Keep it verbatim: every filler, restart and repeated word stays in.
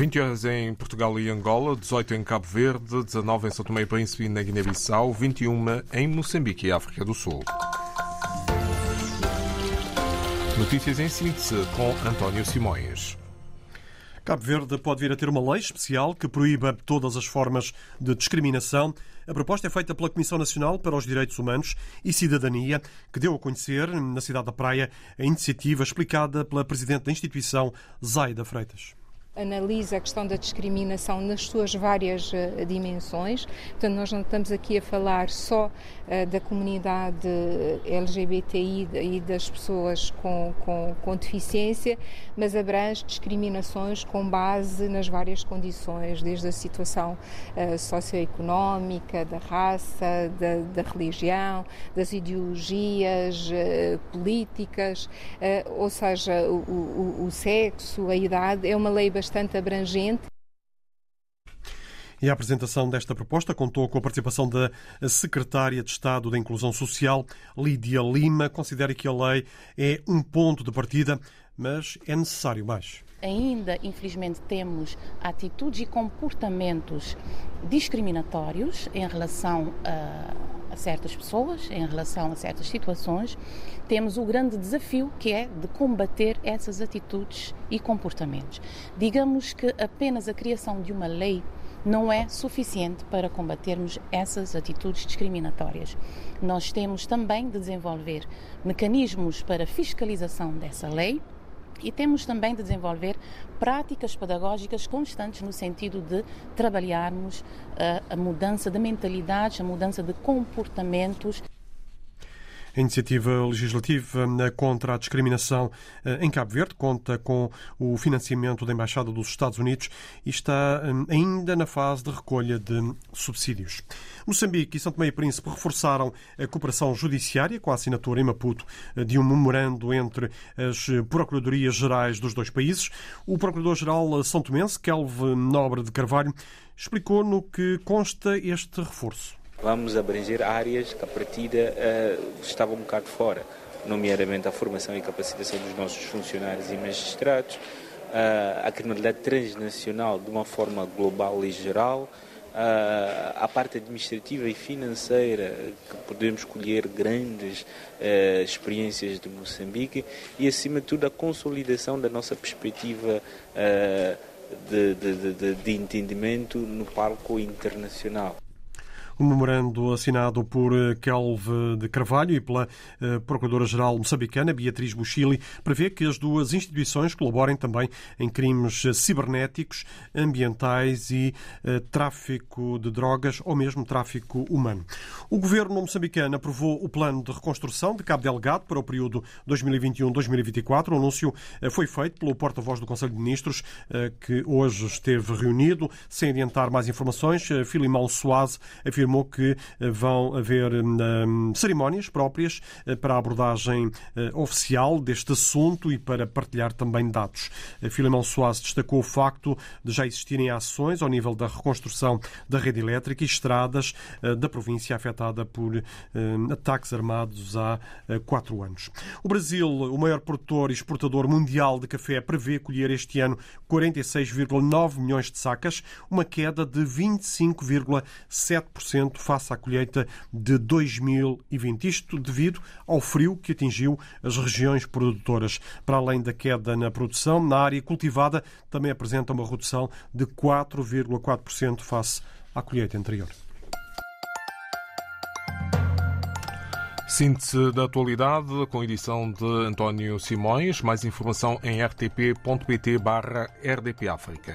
vinte horas em Portugal e Angola, dezoito em Cabo Verde, dezanove em São Tomé e Príncipe e na Guiné-Bissau, vinte e uma em Moçambique e África do Sul. Notícias em síntese com António Simões. Cabo Verde pode vir a ter uma lei especial que proíba todas as formas de discriminação. A proposta é feita pela Comissão Nacional para os Direitos Humanos e Cidadania, que deu a conhecer, na cidade da Praia, a iniciativa explicada pela Presidente da instituição, Zaida Freitas. Analisa a questão da discriminação nas suas várias uh, dimensões. Portanto, nós não estamos aqui a falar só uh, da comunidade L G B T I e das pessoas com, com, com deficiência, mas abrange discriminações com base nas várias condições, desde a situação uh, socioeconómica, da raça, da, da religião, das ideologias uh, políticas, uh, ou seja, o, o, o sexo, a idade. É uma lei bastante abrangente. E a apresentação desta proposta contou com a participação da Secretária de Estado da Inclusão Social, Lídia Lima. Considera que a lei é um ponto de partida, mas é necessário mais. Ainda, infelizmente, temos atitudes e comportamentos discriminatórios em relação a a certas pessoas, em relação a certas situações. Temos o grande desafio que é de combater essas atitudes e comportamentos. Digamos que apenas a criação de uma lei não é suficiente para combatermos essas atitudes discriminatórias. Nós temos também de desenvolver mecanismos para fiscalização dessa lei e temos também de desenvolver práticas pedagógicas constantes no sentido de trabalharmos a, a mudança de mentalidades, a mudança de comportamentos. A iniciativa legislativa contra a discriminação em Cabo Verde conta com o financiamento da Embaixada dos Estados Unidos e está ainda na fase de recolha de subsídios. Moçambique e São Tomé e Príncipe reforçaram a cooperação judiciária com a assinatura em Maputo de um memorando entre as Procuradorias-Gerais dos dois países. O Procurador-Geral são tomense, Kelvin Nobre de Carvalho, explicou no que consta este reforço. Vamos abranger áreas que, a partida, uh, estavam um bocado fora, nomeadamente a formação e capacitação dos nossos funcionários e magistrados, uh, a criminalidade transnacional de uma forma global e geral, uh, a parte administrativa e financeira, que podemos colher grandes uh, experiências de Moçambique e, acima de tudo, a consolidação da nossa perspectiva uh, de, de, de, de entendimento no palco internacional. Um memorando assinado por Kelvin de Carvalho e pela Procuradora-Geral moçambicana, Beatriz Buchili, prevê que as duas instituições colaborem também em crimes cibernéticos, ambientais e uh, tráfico de drogas ou mesmo tráfico humano. O governo moçambicano aprovou o plano de reconstrução de Cabo Delgado para o período dois mil e vinte e um a dois mil e vinte e quatro. O anúncio uh, foi feito pelo porta-voz do Conselho de Ministros, uh, que hoje esteve reunido. Sem adiantar mais informações, uh, Filimão Soase afirmou que vão haver um, cerimónias próprias para a abordagem uh, oficial deste assunto e para partilhar também dados. Filimão Soase destacou o facto de já existirem ações ao nível da reconstrução da rede elétrica e estradas uh, da província afetada por uh, ataques armados há uh, quatro anos. O Brasil, o maior produtor e exportador mundial de café, prevê colher este ano quarenta e seis vírgula nove milhões de sacas, uma queda de vinte e cinco vírgula sete por cento face à colheita de dois mil e vinte. Isto devido ao frio que atingiu as regiões produtoras. Para além da queda na produção, na área cultivada também apresenta uma redução de quatro vírgula quatro por cento face à colheita anterior. Síntese da atualidade com edição de António Simões. Mais informação em r t p ponto p t barra r d p África.